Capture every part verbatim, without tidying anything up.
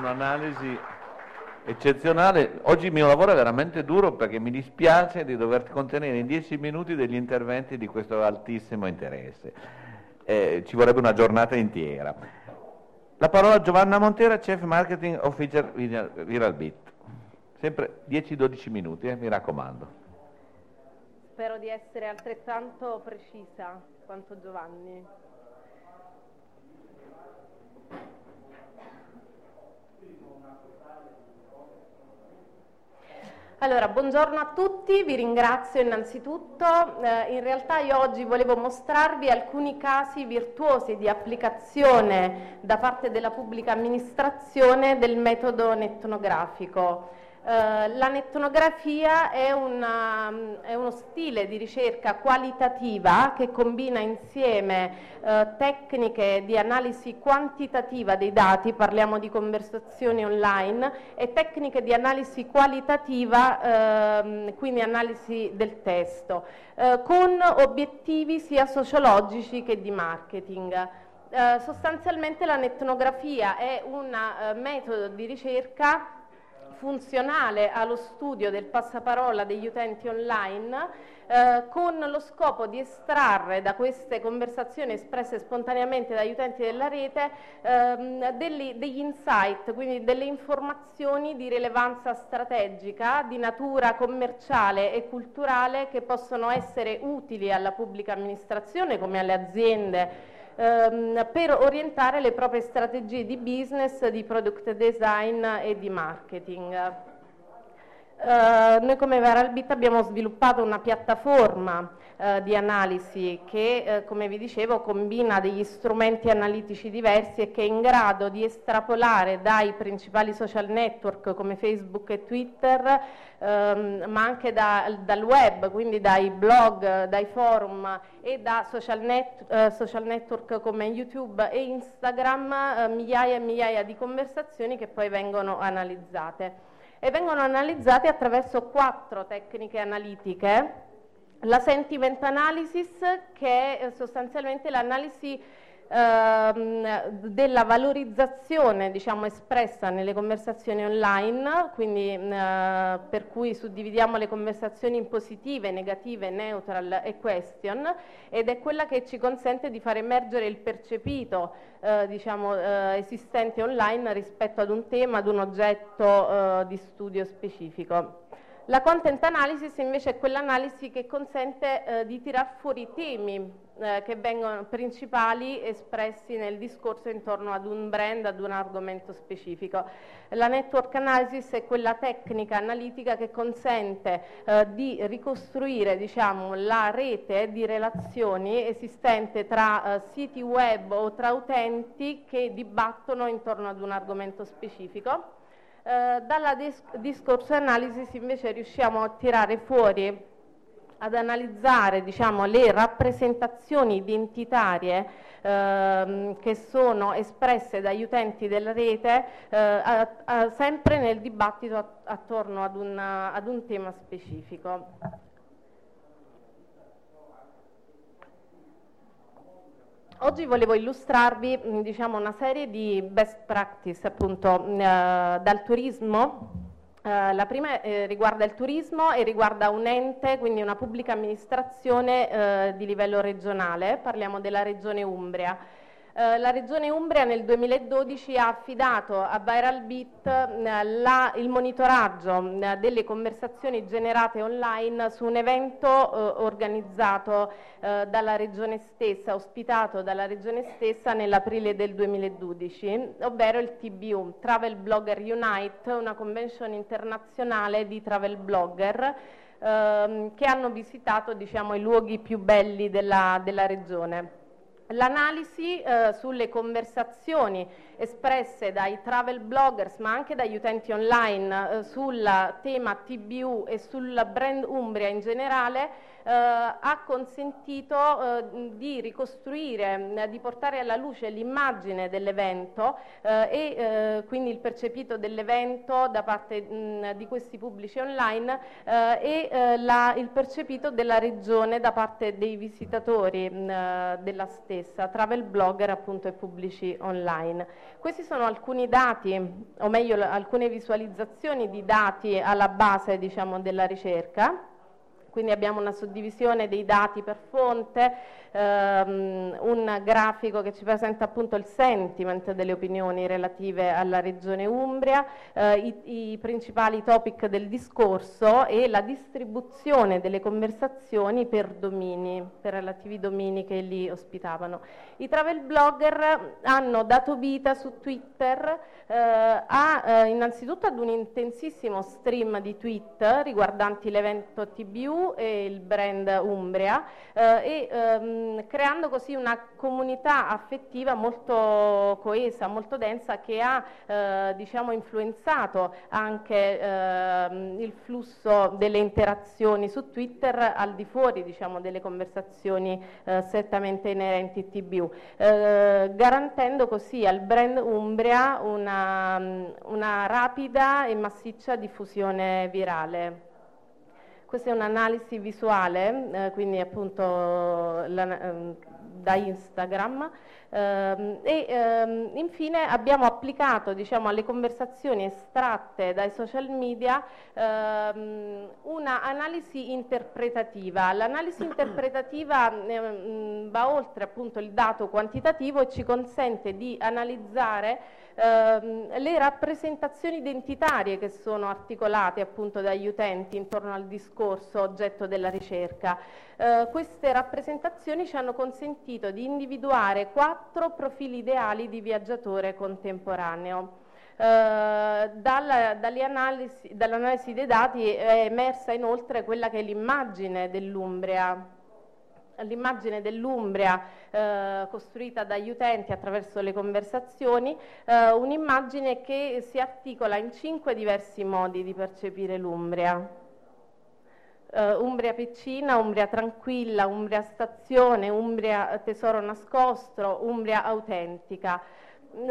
un'analisi eccezionale. Oggi il mio lavoro è veramente duro perché mi dispiace di dover contenere in dieci minuti degli interventi di questo altissimo interesse. Eh, ci vorrebbe una giornata intera. La parola a Giovanna Montera, Chief Marketing Officer ViralBit. Sempre dieci dodici minuti, eh, mi raccomando. Spero di essere altrettanto precisa quanto Giovanni. Allora, buongiorno a tutti, vi ringrazio innanzitutto. Eh, in realtà io oggi volevo mostrarvi alcuni casi virtuosi di applicazione da parte della pubblica amministrazione del metodo netnografico. Uh, la netnografia è, una, è uno stile di ricerca qualitativa che combina insieme uh, tecniche di analisi quantitativa dei dati, parliamo di conversazioni online, e tecniche di analisi qualitativa, uh, quindi analisi del testo, uh, con obiettivi sia sociologici che di marketing. Uh, sostanzialmente la netnografia è un uh, metodo di ricerca funzionale allo studio del passaparola degli utenti online, eh, con lo scopo di estrarre da queste conversazioni espresse spontaneamente dagli utenti della rete ehm, degli, degli insight, quindi delle informazioni di rilevanza strategica, di natura commerciale e culturale, che possono essere utili alla pubblica amministrazione come alle aziende, per orientare le proprie strategie di business, di product design e di marketing. Uh, noi come ViralBit abbiamo sviluppato una piattaforma uh, di analisi che, uh, come vi dicevo, combina degli strumenti analitici diversi e che è in grado di estrapolare dai principali social network come Facebook e Twitter, um, ma anche da, dal web, quindi dai blog, dai forum e da social, net, uh, social network come YouTube e Instagram, uh, migliaia e migliaia di conversazioni che poi vengono analizzate. E vengono analizzate attraverso quattro tecniche analitiche. La sentiment analysis, che è sostanzialmente l'analisi ehm, della valorizzazione, diciamo, espressa nelle conversazioni online, quindi eh, per cui suddividiamo le conversazioni in positive, negative, neutral e question, ed è quella che ci consente di far emergere il percepito eh, diciamo, eh, esistente online rispetto ad un tema, ad un oggetto eh, di studio specifico. La content analysis invece è quell'analisi che consente eh, di tirar fuori i temi eh, che vengono principali espressi nel discorso intorno ad un brand, ad un argomento specifico. La network analysis è quella tecnica analitica che consente eh, di ricostruire, diciamo, la rete di relazioni esistente tra eh, siti web o tra utenti che dibattono intorno ad un argomento specifico. Uh, dalla dis discorso analysis invece riusciamo a tirare fuori, ad analizzare, diciamo, le rappresentazioni identitarie uh, che sono espresse dagli utenti della rete uh, a, a, sempre nel dibattito at attorno ad, una, ad un tema specifico. Oggi volevo illustrarvi, diciamo, una serie di best practice appunto eh, dal turismo. Eh, la prima eh, riguarda il turismo e riguarda un ente, quindi una pubblica amministrazione eh, di livello regionale, parliamo della regione Umbria. Uh, la Regione Umbria nel duemiladodici ha affidato a ViralBit uh, la, il monitoraggio uh, delle conversazioni generate online su un evento uh, organizzato uh, dalla Regione stessa, ospitato dalla Regione stessa nell'aprile del duemiladodici, ovvero il T B U, Travel Blogger Unite, una convention internazionale di travel blogger uh, che hanno visitato, diciamo, i luoghi più belli della, della regione. L'analisi eh, sulle conversazioni espresse dai travel bloggers ma anche dagli utenti online eh, sul tema T B U e sul brand Umbria in generale eh, ha consentito eh, di ricostruire, eh, di portare alla luce l'immagine dell'evento eh, e eh, quindi il percepito dell'evento da parte mh, di questi pubblici online eh, e eh, la, il percepito della regione da parte dei visitatori mh, della stessa, travel blogger appunto e pubblici online. Questi sono alcuni dati, o meglio alcune visualizzazioni di dati alla base, diciamo, della ricerca. Quindi abbiamo una suddivisione dei dati per fonte, ehm, un grafico che ci presenta appunto il sentiment delle opinioni relative alla regione Umbria, eh, i, i principali topic del discorso e la distribuzione delle conversazioni per domini, per relativi domini che li ospitavano. I travel blogger hanno dato vita su Twitter eh, a, eh, innanzitutto ad un intensissimo stream di tweet riguardanti l'evento T B U e il brand Umbria eh, e ehm, creando così una comunità affettiva molto coesa, molto densa, che ha eh, diciamo influenzato anche eh, il flusso delle interazioni su Twitter al di fuori, diciamo, delle conversazioni eh, strettamente inerenti T B U, eh, garantendo così al brand Umbria una, una rapida e massiccia diffusione virale. Questa è un'analisi visuale, eh, quindi appunto la, eh, da Instagram, eh, e eh, infine abbiamo applicato, diciamo, alle conversazioni estratte dai social media eh, una analisi interpretativa. L'analisi interpretativa eh, va oltre appunto il dato quantitativo e ci consente di analizzare Uh, le rappresentazioni identitarie che sono articolate appunto dagli utenti intorno al discorso oggetto della ricerca. Uh, queste rappresentazioni ci hanno consentito di individuare quattro profili ideali di viaggiatore contemporaneo. Uh, dalla, dall'analisi, dall'analisi dei dati è emersa inoltre quella che è l'immagine dell'Umbria. L'immagine dell'Umbria eh, costruita dagli utenti attraverso le conversazioni, eh, un'immagine che si articola in cinque diversi modi di percepire l'Umbria. Uh, Umbria piccina, Umbria tranquilla, Umbria stazione, Umbria tesoro nascosto, Umbria autentica. Uh,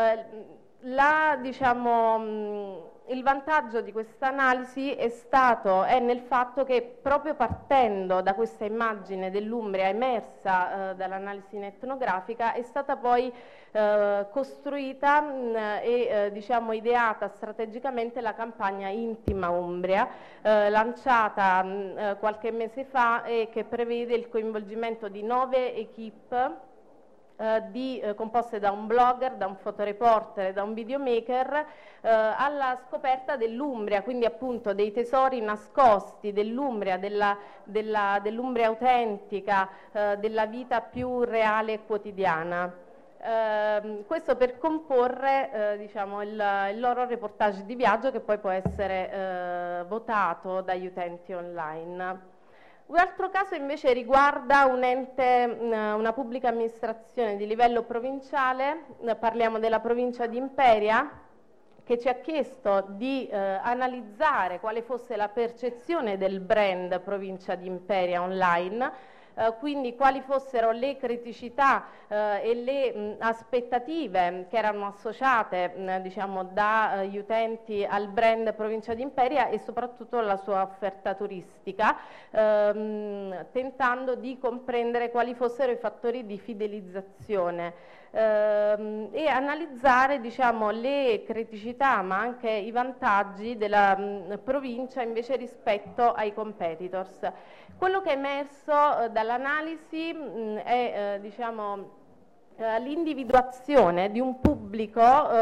la, diciamo, mh, il vantaggio di questa analisi è stato è nel fatto che proprio partendo da questa immagine dell'Umbria emersa eh, dall'analisi etnografica è stata poi eh, costruita mh, e eh, diciamo ideata strategicamente la campagna Intima Umbria eh, lanciata mh, eh, qualche mese fa e che prevede il coinvolgimento di nove equip Eh, di, eh, composte da un blogger, da un fotoreporter e da un videomaker eh, alla scoperta dell'Umbria, quindi appunto dei tesori nascosti dell'Umbria, della, della, dell'Umbria autentica, eh, della vita più reale e quotidiana. Eh, questo per comporre eh, diciamo, il, il loro reportage di viaggio che poi può essere eh, votato dagli utenti online. Un altro caso invece riguarda un ente, una pubblica amministrazione di livello provinciale, parliamo della provincia di Imperia, che ci ha chiesto di eh, analizzare quale fosse la percezione del brand Provincia di Imperia online, eh, quindi quali fossero le criticità eh, e le mh, aspettative che erano associate mh, diciamo, dagli utenti al brand Provincia di Imperia e soprattutto alla sua offerta turistica, ehm, tentando di comprendere quali fossero i fattori di fidelizzazione ehm, e analizzare, diciamo, le criticità ma anche i vantaggi della mh, provincia invece rispetto ai competitors. Quello che è emerso eh, dall'analisi è eh, diciamo, eh, l'individuazione di un pubblico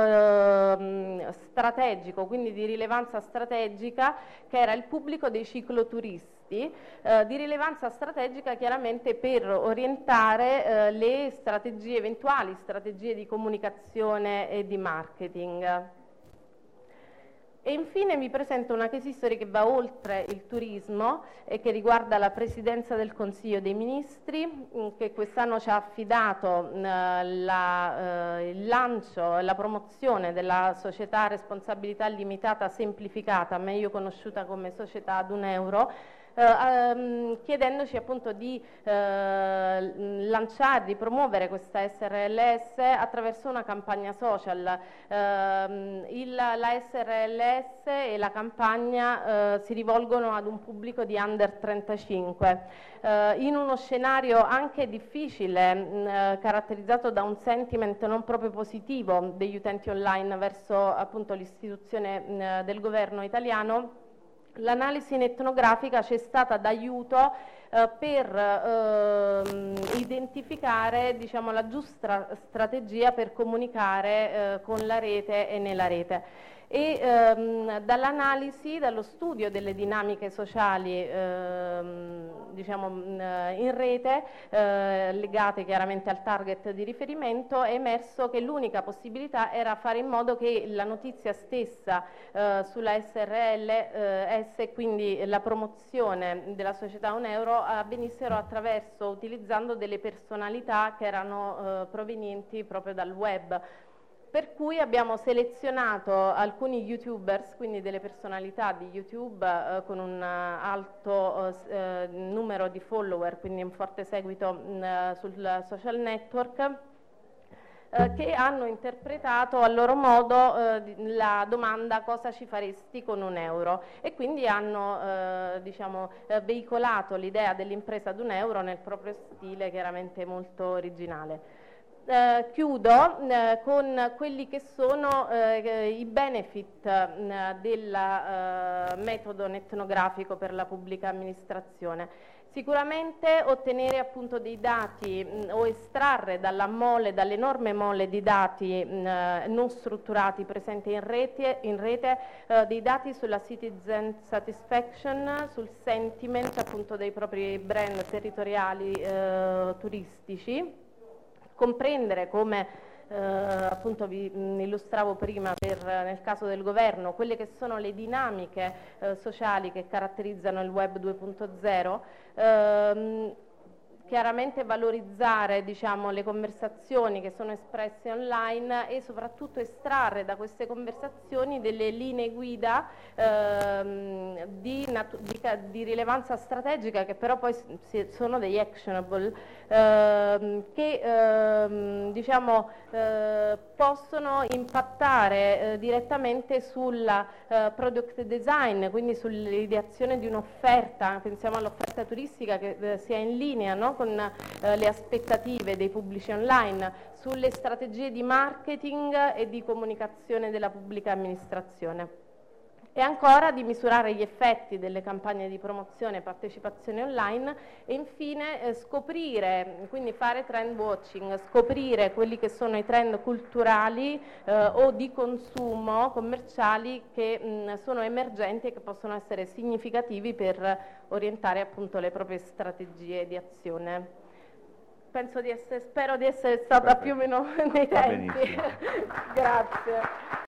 eh, strategico, quindi di rilevanza strategica, che era il pubblico dei cicloturisti, eh, di rilevanza strategica chiaramente per orientare eh, le strategie, eventuali strategie di comunicazione e di marketing. E infine vi presento una case history che va oltre il turismo e che riguarda la Presidenza del Consiglio dei Ministri, che quest'anno ci ha affidato eh, la, eh, il lancio e la promozione della società a responsabilità limitata semplificata, meglio conosciuta come società ad un euro, ehm, chiedendoci appunto di eh, lanciare, di promuovere questa S R L S attraverso una campagna social. Ehm, il, la S R L S e la campagna eh, si rivolgono ad un pubblico di under trentacinque, eh, in uno scenario anche difficile, mh, eh, caratterizzato da un sentiment non proprio positivo degli utenti online verso appunto l'istituzione mh, del governo italiano. L'analisi etnografica ci è stata d'aiuto eh, per eh, identificare, diciamo, la giusta strategia per comunicare eh, con la rete e nella rete. E ehm, dall'analisi, dallo studio delle dinamiche sociali ehm, diciamo, in rete, eh, legate chiaramente al target di riferimento, è emerso che l'unica possibilità era fare in modo che la notizia stessa eh, sulla S R L S e quindi la promozione della società Un Euro avvenissero attraverso, utilizzando delle personalità che erano eh, provenienti proprio dal web. Per cui abbiamo selezionato alcuni YouTubers, quindi delle personalità di YouTube eh, con un alto eh, numero di follower, quindi un forte seguito mh, sul social network, eh, che hanno interpretato a loro modo eh, la domanda cosa ci faresti con un euro, e quindi hanno eh, diciamo, eh, veicolato l'idea dell'impresa ad un euro nel proprio stile chiaramente molto originale. Eh, chiudo eh, con quelli che sono eh, i benefit eh, del eh, metodo etnografico per la pubblica amministrazione. Sicuramente ottenere appunto dei dati mh, o estrarre dalla mole, dall'enorme mole di dati mh, non strutturati presenti in rete, in rete eh, dei dati sulla citizen satisfaction, sul sentiment appunto dei propri brand territoriali eh, turistici, comprendere come eh, appunto vi mh, illustravo prima per, nel caso del governo, quelle che sono le dinamiche eh, sociali che caratterizzano il web due punto zero, ehm, chiaramente valorizzare, diciamo, le conversazioni che sono espresse online e soprattutto estrarre da queste conversazioni delle linee guida ehm, di, di, di rilevanza strategica, che però poi si, sono degli actionable ehm, che ehm, diciamo, eh, possono impattare eh, direttamente sul eh, product design, quindi sull'ideazione di un'offerta. Pensiamo all'offerta turistica che eh, sia in linea, no? con eh, le aspettative dei pubblici online, sulle strategie di marketing e di comunicazione della pubblica amministrazione. E ancora di misurare gli effetti delle campagne di promozione e partecipazione online, e infine eh, scoprire, quindi fare trend watching, scoprire quelli che sono i trend culturali eh, o di consumo commerciali che mh, sono emergenti e che possono essere significativi per orientare appunto le proprie strategie di azione. Penso di essere, spero di essere stata più o meno nei tempi. Grazie.